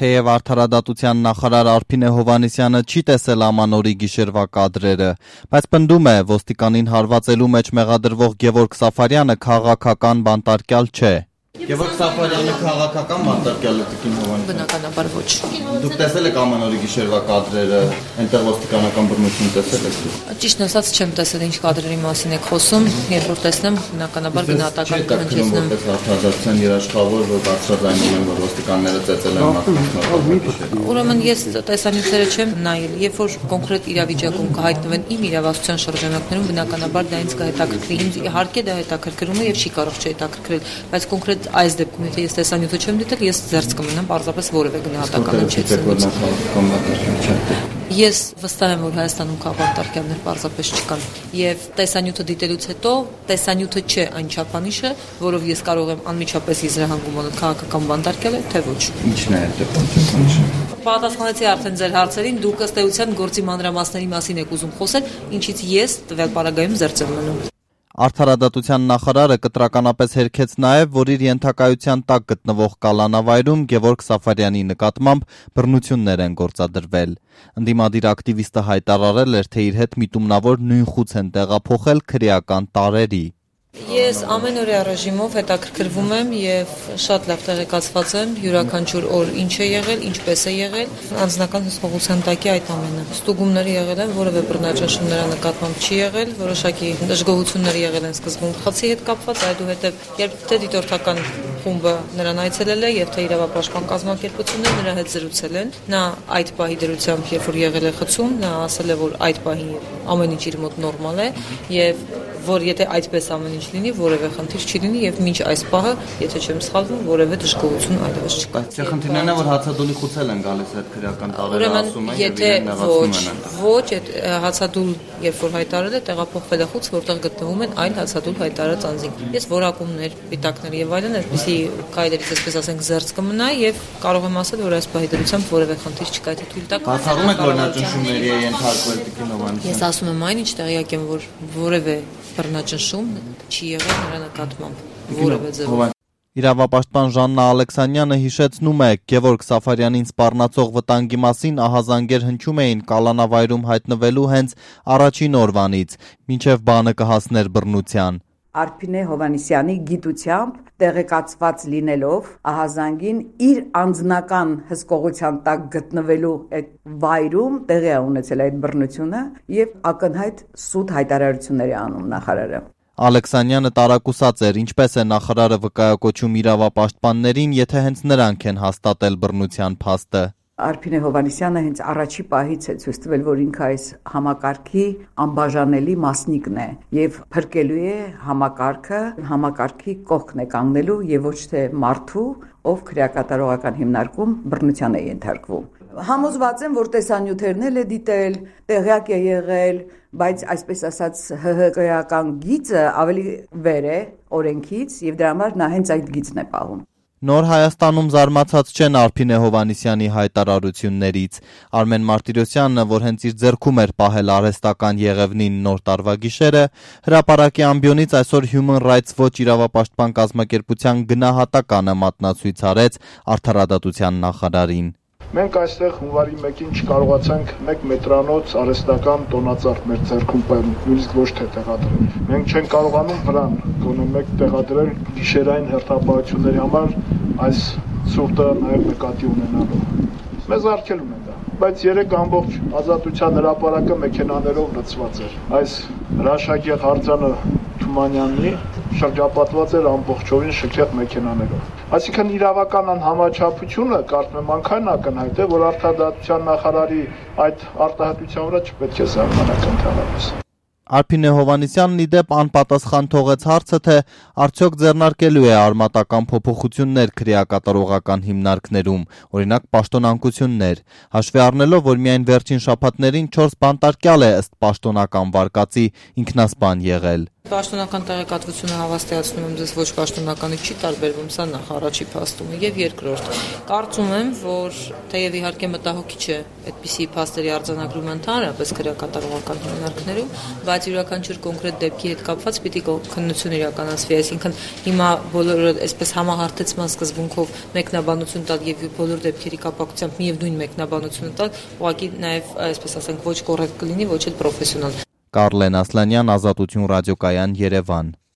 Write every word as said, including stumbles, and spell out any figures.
Թեև արդարադատության նախարար Արփին Հովհաննիսյանը չի տեսել ամանորի գիշերվա կադրերը, բայց պնդում է, ոստիկանին հարվածելու մեջ մեղադրվող Գևորգ Սաֆարյանը քաղաքական բանտարկյալ չէ։ Գևորգ Սաֆարյանը քաղաքական բանտարկյալ է Տիկին Հովհաննիսյանը։ Բնականաբար ոչ։ Դուք տեսել եք ամանորի գիշերվա կադրերը, այնտեղ ոստիկանական բռնություն տեսել եք դուք։ Ճիշտն ասած չեմ տեսել ինչ կադրերի մասին եք խոսում, երբ որ տեսնեմ, բնականաբար գնահատական կհնչեցնեմ։ Արդարադատության երաշխավոր, որ բարձրաձայնում են, որ ոստիկանները ծեծել են մաքրությունները։ Ուրեմն ես տեսանյութերը չեմ նայել, երբ որ կոնկրետ իրավիճակում կհայտնվեն իմ իրավասության շրջանակներում, բնականաբար դա ինձ կհետաքրքրի, ինձ իհարկե դա հետաքրքրում է եւ չի կարող չհետաքրքրել, բայց կոնկրետ այս դեպքում եթե ես տեսանյութը չեմ դիտել, ես ձեռք կմնամ պարզապես որևէ գնահատական հնչեցնելուց։ Ես վստահ եմ, որ Հայաստանում քաղաքատարկյալներ պարզապես չկան եւ տեսանյութը դիտելուց հետո տեսանյութը չէ այն չափանիշը, որով ես կարող եմ անմիջապես եզրահանգում անել քաղաքական բանտարկյալ է, թե ոչ։ Ինչն է այդ չափանիշը։ Պատասխանեցի արդեն ձեր հարցերին, դուք ըստ էության գործի մանրամասների մասին եք ուզում խոսել, ինչից ես տվյալ պարագայում զերծ եմ մնում։ Արդարադատության նախարարը կտրականապես հերքեց նաև, որ իր ենթակայության տակ գտնվող կալանավայրում Գևորգ Սաֆարյանի նկատմամբ բռնություններ են գործադրվել։ Ընդդիմադիր ակտիվիստը հայտարարել էր, թե իր հետ միտումնավոր նույն խուց են տեղափոխել քրեական տարրերի։ Ես ամենօրյա ռեժիմով հետաքրքրվում եմ եւ շատ լավ տեղեկացված եմ յուրաքանչյուր օր ինչ է եղել, ինչպես է եղել, անձնական հսկողության տակ է այդ ամենը։ Ստուգումները եղել են, որևէ բռնաճնշում նրա նկատմամբ չի եղել, որոշակի դժգոհություններ եղել են սկզբում խցի հետ կապված, այդուհետեւ երբ թե դիտորդական խումբը նրան այցելել է եւ թե իրավապաշտպան կազմակերպությունները նրա հետ զրուցել են, նա այդ պահի դրությամբ, երբ որ եղել է խցում, նա ասել է, որ այդ պահի ամեն ինչ իր մոտ նորմալ է եւ որ եթե այդպես ամեն ինչ լինի, որևէ խնդիր չի լինի եւ մինչ այս պահը, եթե չեմ սխալվում, որևէ դժգոհություն այլևս չկա։ Բայց խնդիրն է, որ հացադուլի խուցել են գալիս այդ քրեական տարրերը, ասում են, եւ իրեն նեղացնում են։ Ոչ, այդ հացադուլ, երբ որ հայտարարել է, տեղափոխվել է խուց, որտեղ գտնվում են այլ հացադուլ հայտարարած անձինք։ Ես որակումներ, պիտակներ եւ այլն, այսպեսի քայլերից, այսպես ասենք, զերծ կմնա եւ կարող եմ ասել, որ այս պահի դրությամբ որևէ խնդիր չկա, եթե թույլ տաք։ Բացառում եք, որ նա ճնշումների է ենթարկվել Տիկին Հովհաննիսյանը։ Ես ասում եմ այն, ինչ տեղյակ եմ, որ որևէ բռնաճնշում չի եղել նրա նկատմամբ որևէ ձևով։ Իրավապաշտպան Ժաննա Ալեքսանյանը հիշեցնում է, Գևորգ Սաֆարյանին սպառնացող վտանգի մասին ահազանգեր հնչում էին կալանավայրում հայտնվելու հենց առաջին օրվանից, մինչև բանը կհասներ բռնության։ Արփին Հովհաննիսյանի գիտությամբ տեղեկացված լինելով ահազանգին իր անձնական հսկողության տակ գտնվելու այդ վայրում տեղի է ունեցել այդ բռնությունը եւ ակնհայտ սուտ հայտարարություններ է անում նախարարը։ Ալեքսանյանը տարակուսած էր, ինչպես է նախարարը վկայակոչում իրավապաշտպաններին, եթե հենց նրանք են հաստատել բռնության փաստը։ Արփին Հովհաննիսյանը հենց առաջի պահից է ցույց տվել, որ ինքը այս համակարգի անբաժանելի մասնիկն է եւ փրկելու է համակարգը, համակարգի կողքն է կանգնելու եւ ոչ թե մարդու, ով քրեակատարողական հիմնարկում բռնության է ենթարկվում։ Համոզված եմ, որ տեսանյութերն էլ է դիտել, տեղյակ է եղել, բայց այսպես ասած ՀՀԿ-ական գիծը ավելի վեր է օրենքից եւ դրա համար նա հենց այդ գիծն է պահում։ Նոր Հայաստանում զարմացած չեն Արփին Հովհաննիսյանի հայտարարություններից։ Արմեն Մարտիրոսյանը, որ հենց իր ձեռքում էր պահել արհեստական Եղևնին նոր տարվա գիշերը, հրապարակի ամբիոնից այսօր Human Rights Watch իրավապաշտպան կազմակերպության գնահատականը մատնացույց արեց արդարադատության նախարարին։ Մենք այստեղ հունվարի մեկին չկարողացանք մեկ մետրանոց արհեստական տոնածառ մեր ձեռքում նույնիսկ ոչ թե տեղադրել։ Մենք չենք կարողանում վրան գոնե մեկ տեղադրել գիշերային հերթապահությունների համար այս ցուրտը նաև նկատի ունենալով։ Մեզ արգելում են դա, բայց երեք ամբողջ ազատության հրապարակը մեքենաներով լցված էր։ Այս հրաշագեղ արձանը Թումանյանի շրջապատված էր ամբողջովին շքեղ մեքենաներով։ Այսինքն իրավական անհամաչափությունը կարծում եմ անկայն ակնհայտ է, որ արդարադատության նախարարի այդ արտահայտության վրա չպետք է զարմանաք ընդհանրապես։ Արփին Հովհաննիսյանն ի դեպ անպատասխան թողեց հարցը, թե արդյոք ձեռնարկելու է արմատական փոփոխություններ քրեակատարողական հիմնարկներում, օրինակ պաշտոնանկություններ, հաշվի առնելով, որ միայն վերջին շաբաթներին չորս բանտարկյալ է ըստ պաշտոնական վարկածի ինքնասպան եղել։ Պաշտոնական տեղեկատվությունը հավաստիացնում եմ ձեզ ոչ պաշտոնականից չի տարբերվում, սա նախ առաջի փաստումը եւ երկրորդ։ Կարծում եմ, որ թեև իհարկե մտահոգիչ է այդպիսի փաստերի արձանագրումը ընդհանրապես քրեակատարողական հիմնարկներում, բայց յուրաքանչյուր կոնկրետ դեպքի հետ կապված պիտի քննություն իրականացվի, այսինքն հիմա բոլորը այսպես համահարթեցման սկզբունքով մեկնաբանություն տալ եւ բոլոր դեպքերի կապակցությամբ միևնույն մեկնաբանությունը տալ, ուղղակի նաեւ այսպես ասենք ոչ կոռեկտ կլինի, ոչ էլ պրոֆեսիոնալ։ Կարլեն Ասլանյան, Ազատություն ռադիոկայան, Երևան։